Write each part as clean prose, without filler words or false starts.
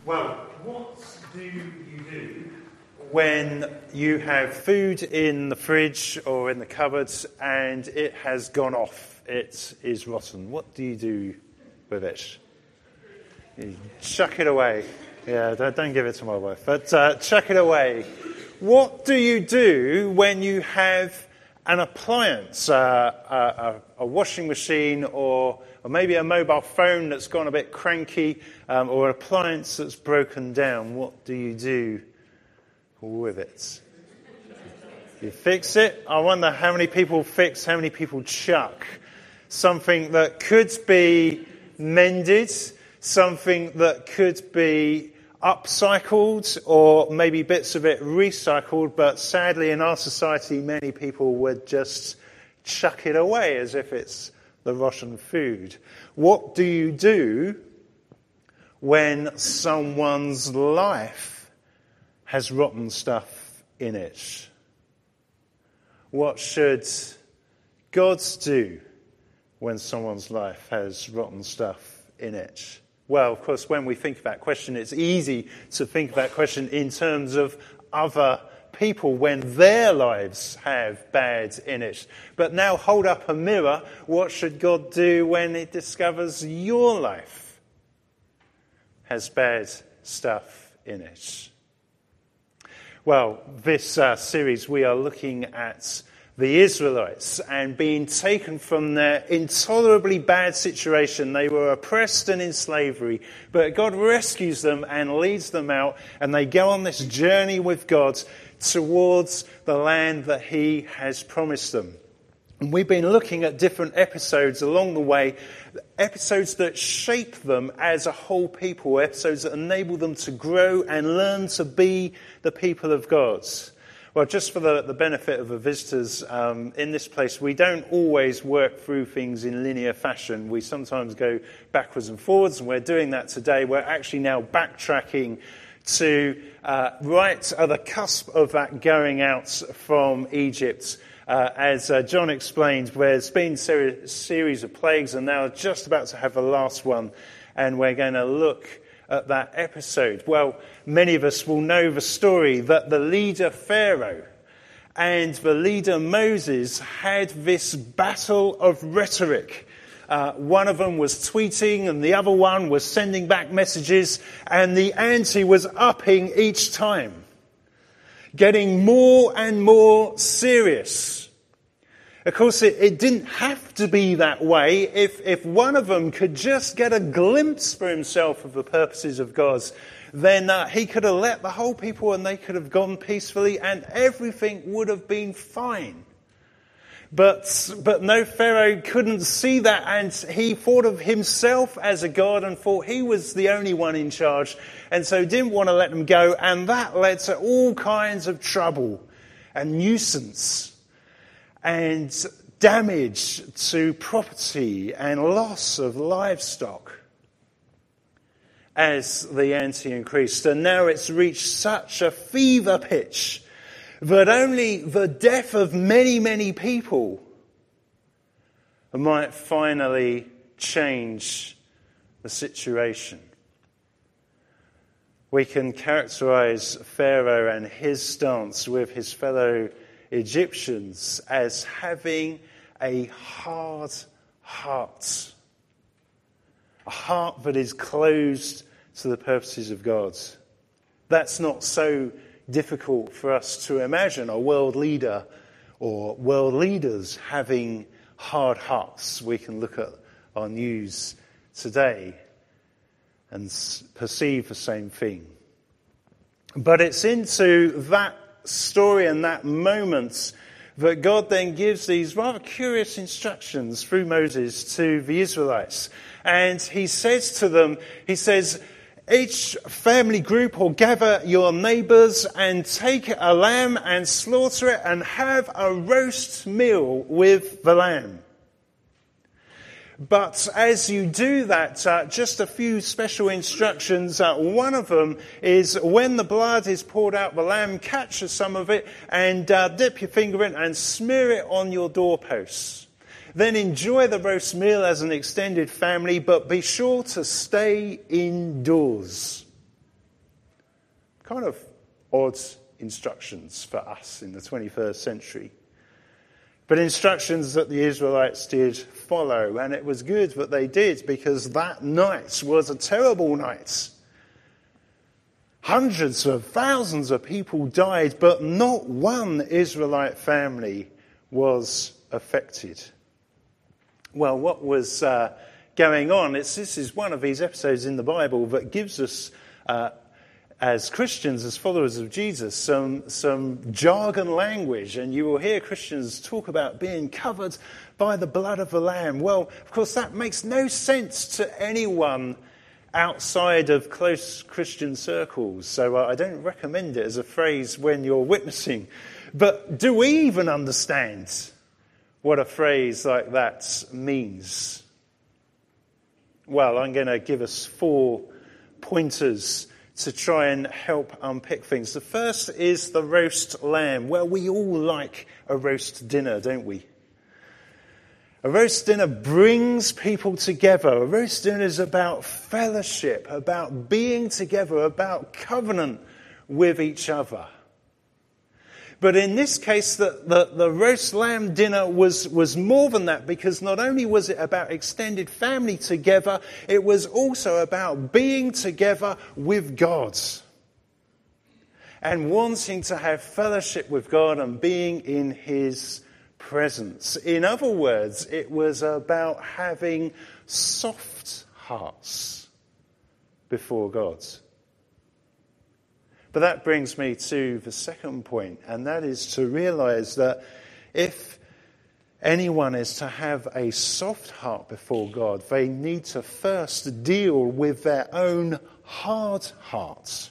Well, what do you do when you have food in the fridge or in the cupboards and it has gone off? It is rotten. What do you do with it? You chuck it away. Yeah, don't give it to my wife, but chuck it away. What do you do when you have an appliance, a washing machine, or maybe a mobile phone that's gone a bit cranky, or an appliance that's broken down? What do you do with it? You fix it. I wonder how many people fix, how many people chuck something that could be mended, something that could be upcycled, or maybe bits of it recycled, but sadly in our society many people would just chuck it away as if it's the rotten food. What do you do when someone's life has rotten stuff in it? What should God do when someone's life has rotten stuff in it? Well, of course, when we think of that question, it's easy to think of that question in terms of other people when their lives have bad in it. But now hold up a mirror. What should God do when He discovers your life has bad stuff in it? Well, this series we are looking at the Israelites and being taken from their intolerably bad situation. They were oppressed and in slavery, but God rescues them and leads them out, and they go on this journey with God towards the land that He has promised them. And we've been looking at different episodes along the way, episodes that shape them as a whole people, episodes that enable them to grow and learn to be the people of God. Well, just for the benefit of the visitors in this place, we don't always work through things in linear fashion. We sometimes go backwards and forwards, and we're doing that today. We're actually now backtracking to right at the cusp of that going out from Egypt. As John explained, there's been a series of plagues, and now just about to have the last one, and we're going to look at that episode. Well, many of us will know the story that the leader Pharaoh and the leader Moses had this battle of rhetoric. One of them was tweeting and the other one was sending back messages, and the ante was upping each time, getting more and more serious. Of course, it didn't have to be that way. If one of them could just get a glimpse for himself of the purposes of God, then he could have let the whole people and they could have gone peacefully and everything would have been fine. But no, Pharaoh couldn't see that, and he thought of himself as a god and thought he was the only one in charge, and so didn't want to let them go, and that led to all kinds of trouble and nuisance and damage to property and loss of livestock as the ante increased. And now it's reached such a fever pitch that only the death of many, many people might finally change the situation. We can characterize Pharaoh and his stance with his fellow Egyptians as having a hard heart. A heart that is closed to the purposes of God. That's not so difficult for us to imagine a world leader or world leaders having hard hearts. We can look at our news today and perceive the same thing. But it's into that story and that moment that God then gives these rather curious instructions through Moses to the Israelites. And he says to them, he says, each family group will gather your neighbours and take a lamb and slaughter it and have a roast meal with the lamb. But as you do that, just a few special instructions. One of them is when the blood is poured out, the lamb, capture some of it and dip your finger in and smear it on your doorposts. Then enjoy the roast meal as an extended family, but be sure to stay indoors. Kind of odd instructions for us in the 21st century. But instructions that the Israelites did follow, and it was good that they did, because that night was a terrible night. Hundreds of thousands of people died, but not one Israelite family was affected. Well, what was going on? This is one of these episodes in the Bible that gives us, as Christians, as followers of Jesus, some jargon language. And you will hear Christians talk about being covered by the blood of the Lamb. Well, of course, that makes no sense to anyone outside of close Christian circles. So I don't recommend it as a phrase when you're witnessing. But do we even understand what a phrase like that means? Well, I'm going to give us 4 pointers to try and help unpick things. The first is the roast lamb. Well, we all like a roast dinner, don't we? A roast dinner brings people together. A roast dinner is about fellowship, about being together, about covenant with each other. But in this case, the roast lamb dinner was more than that, because not only was it about extended family together, it was also about being together with God and wanting to have fellowship with God and being in His presence. In other words, it was about having soft hearts before God. But that brings me to the second point, and that is to realize that if anyone is to have a soft heart before God, they need to first deal with their own hard hearts.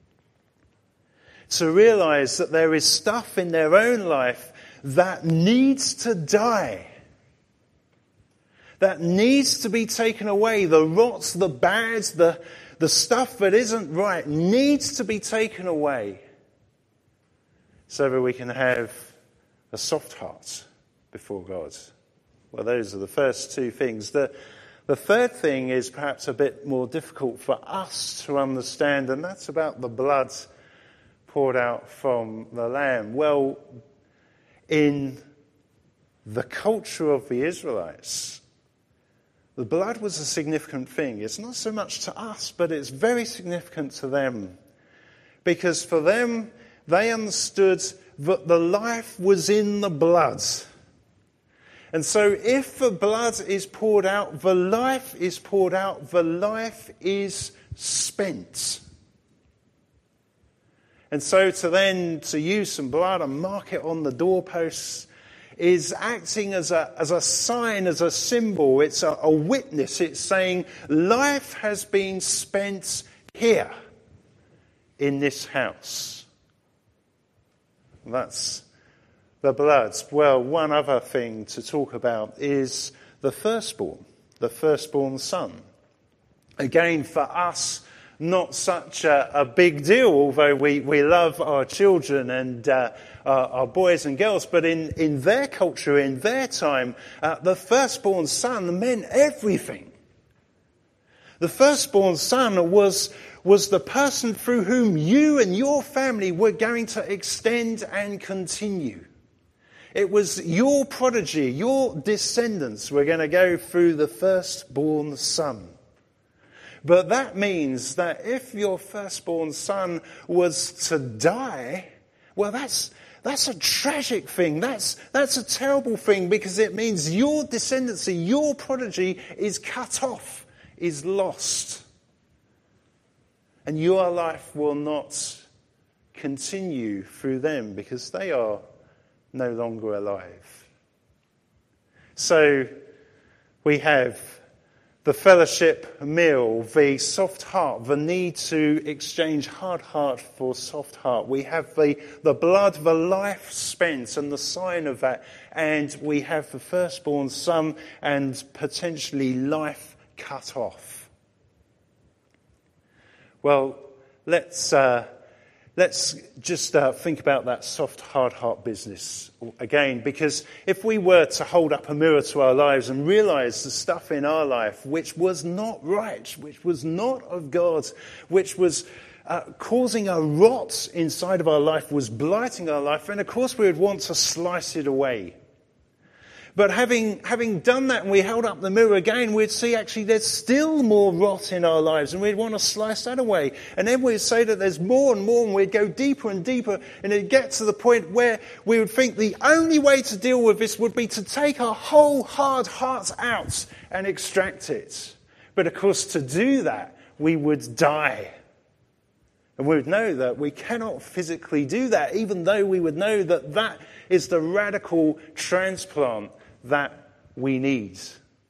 To realize that there is stuff in their own life that needs to die. That needs to be taken away. The rots, the bads, the stuff that isn't right needs to be taken away so that we can have a soft heart before God. Well, those are the first 2 things. The third thing is perhaps a bit more difficult for us to understand, and that's about the blood poured out from the lamb. Well, in the culture of the Israelites, the blood was a significant thing. It's not so much to us, but it's very significant to them. Because for them, they understood that the life was in the blood. And so if the blood is poured out, the life is poured out, the life is spent. And so to use some blood and mark it on the doorposts is acting as a sign, as a symbol. It's a witness. It's saying life has been spent here in this house. That's the blood. Well, one other thing to talk about is the firstborn son. Again, for us, not such a big deal, although we love our children and our boys and girls. But in their culture, in their time, the firstborn son meant everything. The firstborn son was the person through whom you and your family were going to extend and continue. It was your prodigy, your descendants were going to go through the firstborn son. But that means that if your firstborn son was to die, well, that's a tragic thing. That's a terrible thing, because it means your descendancy, your prodigy is cut off, is lost. And your life will not continue through them because they are no longer alive. So we have the fellowship meal, the soft heart, the need to exchange hard heart for soft heart. We have the blood, the life spent, and the sign of that. And we have the firstborn son and potentially life cut off. Well, let's just think about that soft, hard heart business again, because if we were to hold up a mirror to our lives and realize the stuff in our life which was not right, which was not of God, which was causing a rot inside of our life, was blighting our life, then of course we would want to slice it away. But having done that and we held up the mirror again, we'd see actually there's still more rot in our lives and we'd want to slice that away. And then we'd say that there's more and more and we'd go deeper and deeper and it'd get to the point where we would think the only way to deal with this would be to take our whole hard heart out and extract it. But of course to do that, we would die. And we would know that we cannot physically do that, even though we would know that that is the radical transplant that we need.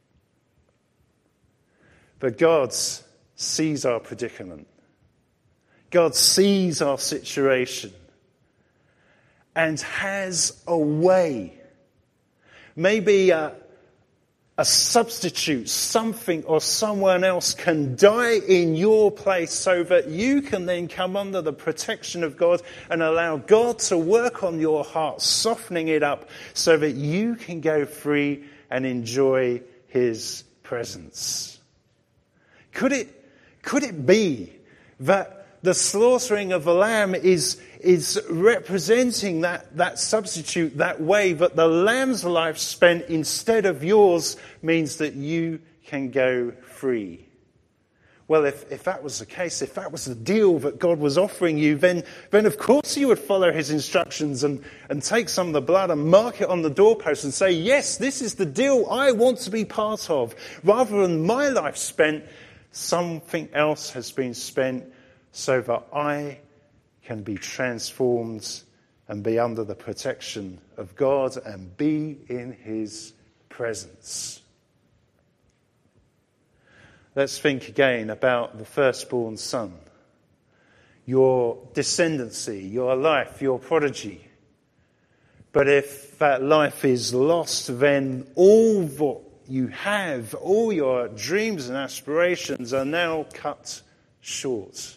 But God sees our predicament. God sees our situation and has a way, maybe a substitute, something or someone else can die in your place so that you can then come under the protection of God and allow God to work on your heart, softening it up so that you can go free and enjoy his presence. Could it be that the slaughtering of the lamb is representing that substitute, that way that the lamb's life spent instead of yours means that you can go free? Well, if that was the case, if that was the deal that God was offering you, then of course you would follow his instructions and take some of the blood and mark it on the doorpost and say, yes, this is the deal I want to be part of. Rather than my life spent, something else has been spent so that I can be transformed and be under the protection of God and be in his presence. Let's think again about the firstborn son, your descendancy, your life, your prodigy. But if that life is lost, then all what you have, all your dreams and aspirations are now cut short.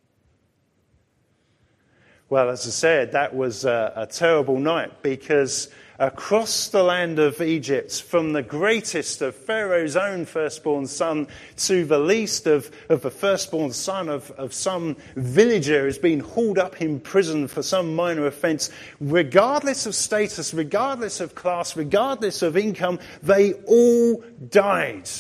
Well, as I said, that was a terrible night because across the land of Egypt, from the greatest of Pharaoh's own firstborn son to the least of the firstborn son of some villager who's been hauled up in prison for some minor offence, regardless of status, regardless of class, regardless of income, they all died.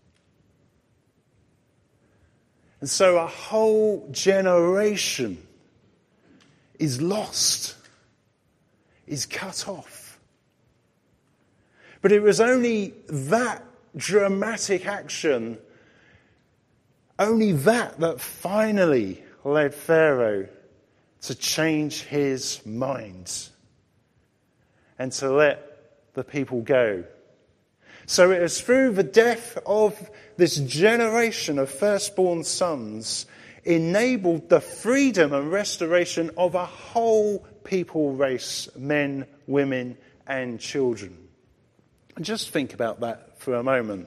And so a whole generation is lost, is cut off. But it was only that dramatic action, only that finally led Pharaoh to change his mind and to let the people go. So it was through the death of this generation of firstborn sons enabled the freedom and restoration of a whole people race, men, women, and children. And just think about that for a moment.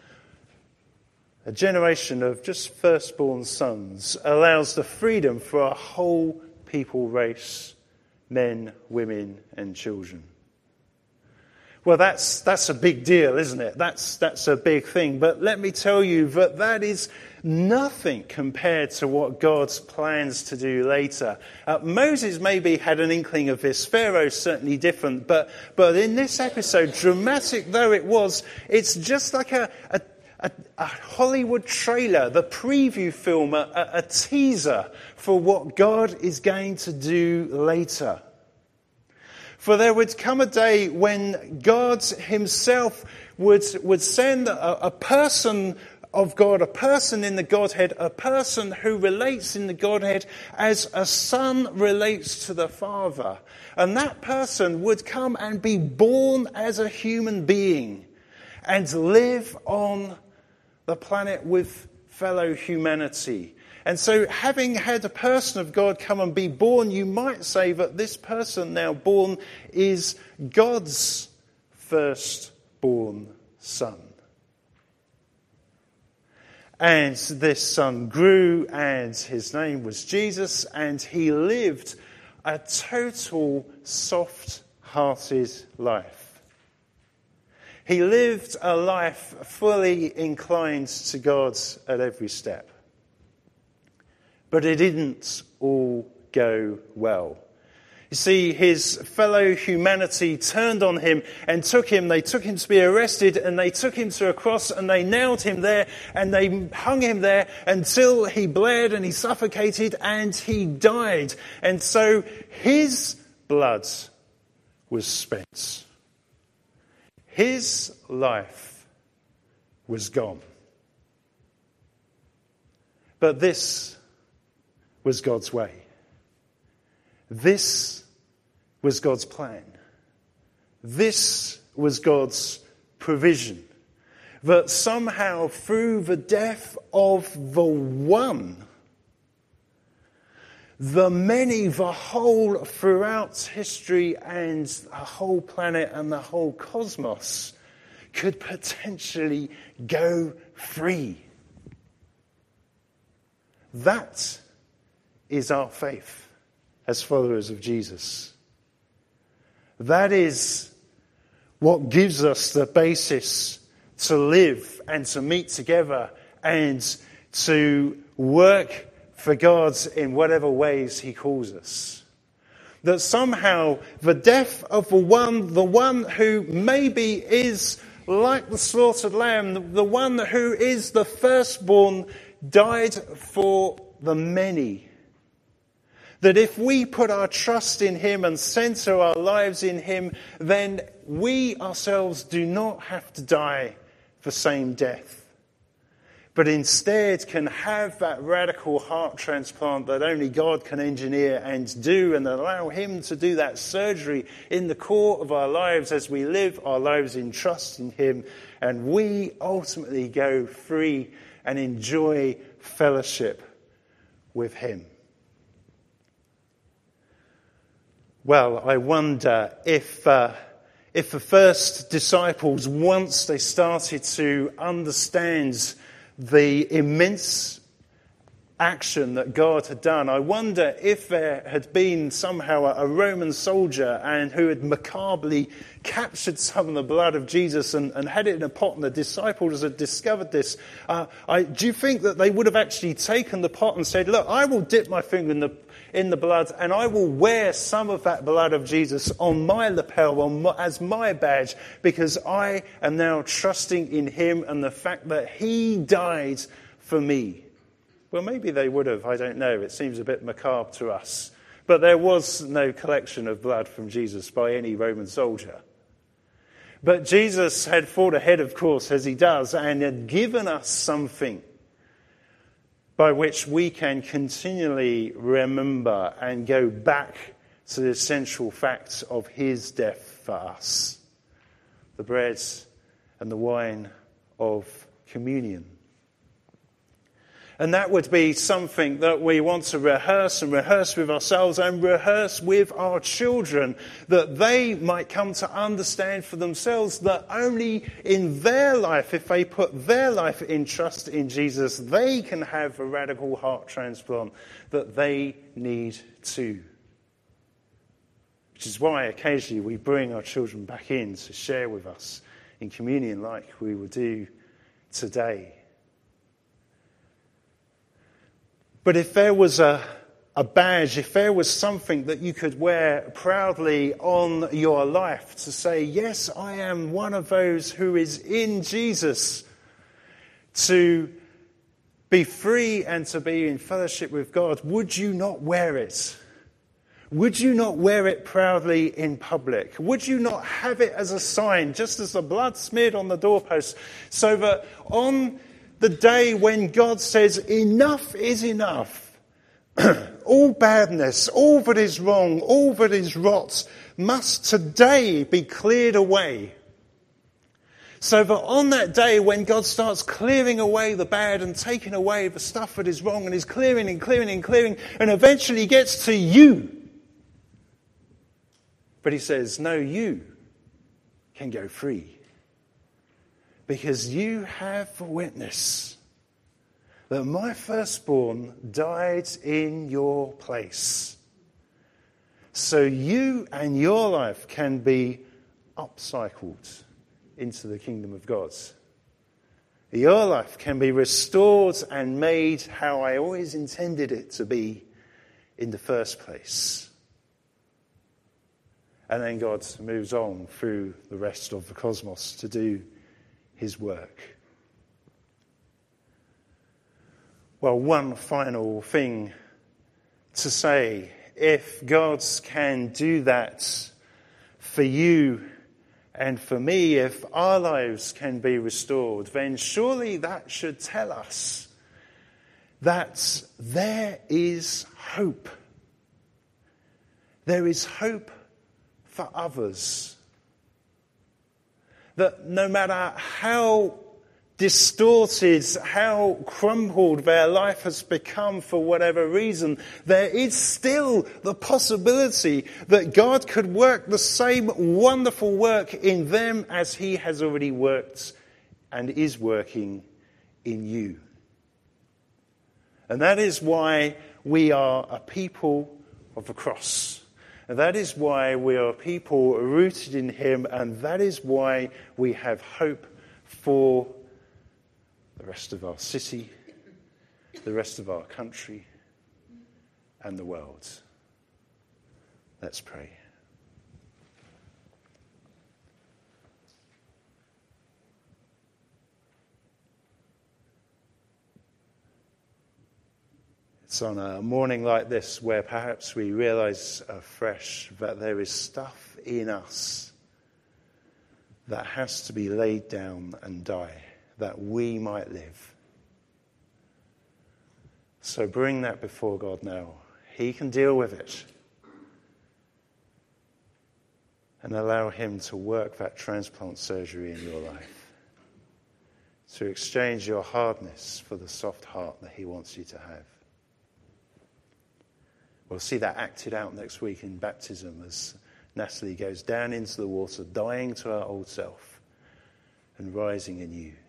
A generation of just firstborn sons allows the freedom for a whole people race, men, women, and children. Well, that's a big deal, isn't it? That's a big thing. But let me tell you that is nothing compared to what God's plans to do later. Moses maybe had an inkling of this. Pharaoh's certainly different. But in this episode, dramatic though it was, it's just like a Hollywood trailer, the preview film, a teaser for what God is going to do later. For there would come a day when God himself would send a person of God, a person in the Godhead, a person who relates in the Godhead as a son relates to the Father. And that person would come and be born as a human being and live on the planet with fellow humanity. And so having had a person of God come and be born, you might say that this person now born is God's firstborn son. And this son grew, and his name was Jesus, and he lived a total soft-hearted life. He lived a life fully inclined to God at every step. But it didn't all go well. You see, his fellow humanity turned on him and took him. They took him to be arrested, and they took him to a cross, and they nailed him there, and they hung him there until he bled and he suffocated and he died. And so his blood was spent. His life was gone. But this was God's way. This was God's plan. This was God's provision. That somehow through the death of the one, the many, the whole throughout history and the whole planet and the whole cosmos could potentially go free. That is our faith as followers of Jesus. That is what gives us the basis to live and to meet together and to work for God in whatever ways he calls us. That somehow the death of the one who maybe is like the slaughtered lamb, the one who is the firstborn, died for the many. That if we put our trust in him and center our lives in him, then we ourselves do not have to die the same death, but instead can have that radical heart transplant that only God can engineer and do, and allow him to do that surgery in the core of our lives as we live our lives in trust in him, and we ultimately go free and enjoy fellowship with him. Well, I wonder if the first disciples, once they started to understand the immense action that God had done, I wonder if there had been somehow a Roman soldier and who had macabrely captured some of the blood of Jesus and had it in a pot, and the disciples had discovered this. Do you think that they would have actually taken the pot and said, look, I will dip my finger in the blood, and I will wear some of that blood of Jesus on my lapel as my badge, because I am now trusting in him and the fact that he died for me? Well, maybe they would have, I don't know. It seems a bit macabre to us. But there was no collection of blood from Jesus by any Roman soldier. But Jesus had fought ahead, of course, as he does, and had given us something by which we can continually remember and go back to the essential facts of his death for us. The bread and the wine of communion. And that would be something that we want to rehearse with ourselves and rehearse with our children, that they might come to understand for themselves that only in their life, if they put their life in trust in Jesus, they can have a radical heart transplant that they need too. Which is why occasionally we bring our children back in to share with us in communion like we will do today. But if there was a badge, if there was something that you could wear proudly on your life to say, yes, I am one of those who is in Jesus, to be free and to be in fellowship with God, would you not wear it? Would you not wear it proudly in public? Would you not have it as a sign, just as the blood smeared on the doorpost, so that on the day when God says, enough is enough, all badness, all that is wrong, all that is rot, must today be cleared away. So that on that day when God starts clearing away the bad and taking away the stuff that is wrong, and is clearing and clearing and clearing, and eventually gets to you. But he says, no, you can go free. Because you have the witness that my firstborn died in your place. So you and your life can be upcycled into the kingdom of God. Your life can be restored and made how I always intended it to be in the first place. And then God moves on through the rest of the cosmos to do his work. Well, one final thing to say. If God can do that for you and for me, if our lives can be restored, then surely that should tell us that there is hope. There is hope for others. That no matter how distorted, how crumpled their life has become for whatever reason, there is still the possibility that God could work the same wonderful work in them as he has already worked and is working in you. And that is why we are a people of the cross. And that is why we are people rooted in him, and that is why we have hope for the rest of our city, the rest of our country, and the world. Let's pray. It's on a morning like this where perhaps we realize afresh that there is stuff in us that has to be laid down and die, that we might live. So bring that before God now. He can deal with it. And allow him to work that transplant surgery in your life. To exchange your hardness for the soft heart that he wants you to have. We'll see that acted out next week in baptism as Natalie goes down into the water, dying to our old self and rising in you.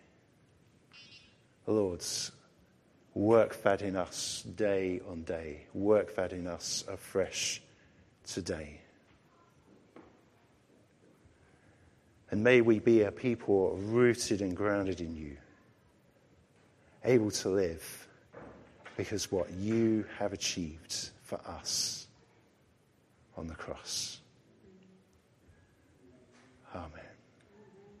Lord, work that in us day on day. Work that in us afresh today. And may we be a people rooted and grounded in you, able to live because what you have achieved for us on the cross. Amen.